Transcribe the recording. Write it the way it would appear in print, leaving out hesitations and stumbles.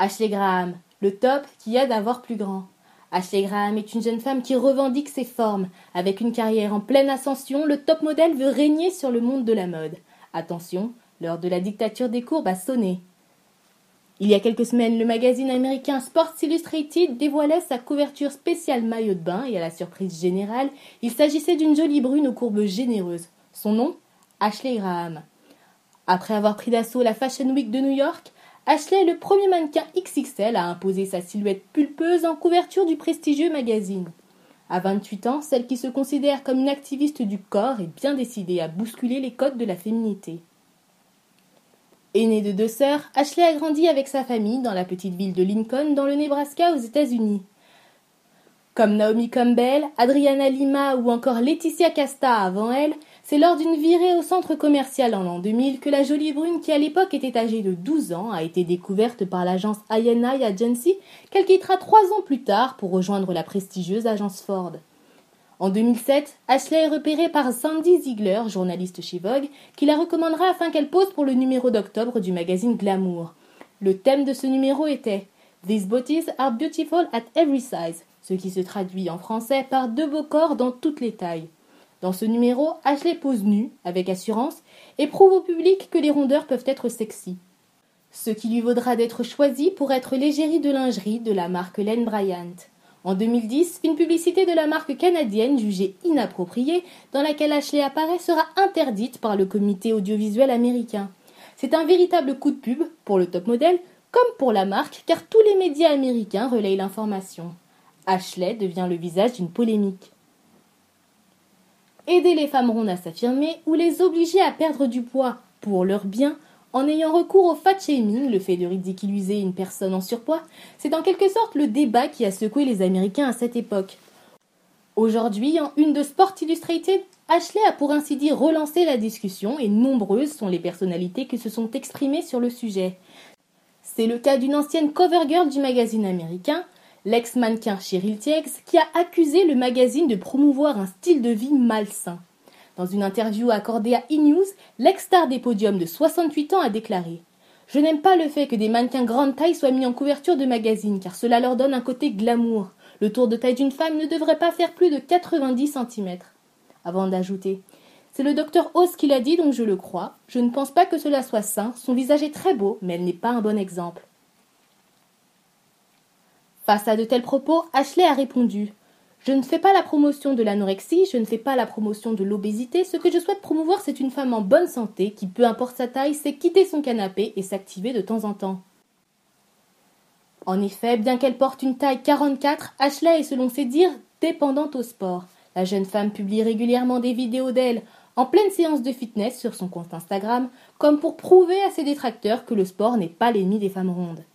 Ashley Graham, le top qui aide à voir plus grand. Ashley Graham est une jeune femme qui revendique ses formes. Avec une carrière en pleine ascension, le top modèle veut régner sur le monde de la mode. Attention, l'heure de la dictature des courbes a sonné. Il y a quelques semaines, le magazine américain Sports Illustrated dévoilait sa couverture spéciale maillot de bain et à la surprise générale, il s'agissait d'une jolie brune aux courbes généreuses. Son nom ? Ashley Graham. Après avoir pris d'assaut la Fashion Week de New York, Ashley est le premier mannequin XXL à imposer sa silhouette pulpeuse en couverture du prestigieux magazine. À 28 ans, celle qui se considère comme une activiste du corps est bien décidée à bousculer les codes de la féminité. Aînée de 2 sœurs, Ashley a grandi avec sa famille dans la petite ville de Lincoln, dans le Nebraska, aux États-Unis. Comme Naomi Campbell, Adriana Lima ou encore Laetitia Casta avant elle, c'est lors d'une virée au centre commercial en l'an 2000 que la jolie brune, qui à l'époque était âgée de 12 ans, a été découverte par l'agence I&I Agency, qu'elle quittera 3 ans plus tard pour rejoindre la prestigieuse agence Ford. En 2007, Ashley est repérée par Sandy Ziegler, journaliste chez Vogue, qui la recommandera afin qu'elle pose pour le numéro d'octobre du magazine Glamour. Le thème de ce numéro était « These bodies are beautiful at every size », ce qui se traduit en français par « de beaux corps dans toutes les tailles ». Dans ce numéro, Ashley pose nue, avec assurance, et prouve au public que les rondeurs peuvent être sexy. Ce qui lui vaudra d'être choisie pour être l'égérie de lingerie de la marque Lane Bryant. En 2010, une publicité de la marque canadienne jugée inappropriée, dans laquelle Ashley apparaît, sera interdite par le comité audiovisuel américain. C'est un véritable coup de pub pour le top modèle, comme pour la marque, car tous les médias américains relayent l'information. Ashley devient le visage d'une polémique. Aider les femmes rondes à s'affirmer ou les obliger à perdre du poids pour leur bien, en ayant recours au fat-shaming, le fait de ridiculiser une personne en surpoids, c'est en quelque sorte le débat qui a secoué les Américains à cette époque. Aujourd'hui, en une de Sports Illustrated, Ashley a pour ainsi dire relancé la discussion et nombreuses sont les personnalités qui se sont exprimées sur le sujet. C'est le cas d'une ancienne cover girl du magazine américain, l'ex-mannequin Cheryl Tiegs, qui a accusé le magazine de promouvoir un style de vie malsain. Dans une interview accordée à E! News, l'ex-star des podiums de 68 ans a déclaré « Je n'aime pas le fait que des mannequins grande taille soient mis en couverture de magazines, car cela leur donne un côté glamour. Le tour de taille d'une femme ne devrait pas faire plus de 90 cm. » Avant d'ajouter « C'est le docteur Oz qui l'a dit, donc je le crois. Je ne pense pas que cela soit sain. Son visage est très beau, mais elle n'est pas un bon exemple. » Face à de tels propos, Ashley a répondu « Je ne fais pas la promotion de l'anorexie, je ne fais pas la promotion de l'obésité. Ce que je souhaite promouvoir, c'est une femme en bonne santé qui, peu importe sa taille, sait quitter son canapé et s'activer de temps en temps. » En effet, bien qu'elle porte une taille 44, Ashley est, selon ses dires, dépendante au sport. La jeune femme publie régulièrement des vidéos d'elle en pleine séance de fitness sur son compte Instagram, comme pour prouver à ses détracteurs que le sport n'est pas l'ennemi des femmes rondes.